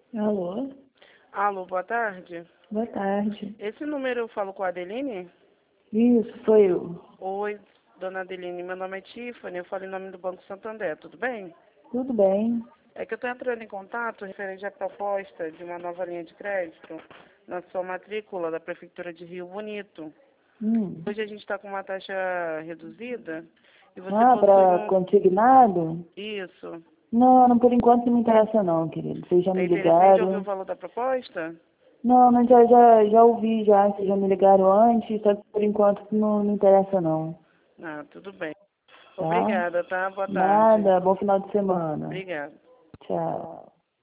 Alô? Alô, boa tarde. Boa tarde. Esse número eu falo com a Adeline? Isso, sou eu. Oi, dona Adeline, meu nome é Tiffany, eu falo em nome do Banco Santander, tudo bem? Tudo bem? É que eu estou entrando em contato referente à proposta de uma nova linha de crédito na sua matrícula da Prefeitura de Rio Bonito. Hum. Hoje a gente está com uma taxa reduzida e você Ah, possui para um... consignado? Isso. Não, por enquanto não me interessa não, querido. Vocês já me Tem interesse em ouvir o ligaram. valor da proposta? Não, mas já ouvi já, vocês já me ligaram antes, só que por enquanto não interessa não. Ah, tudo bem. Tá? Obrigada, tá? Boa tarde. Nada, bom final de semana. Obrigada. Tchau.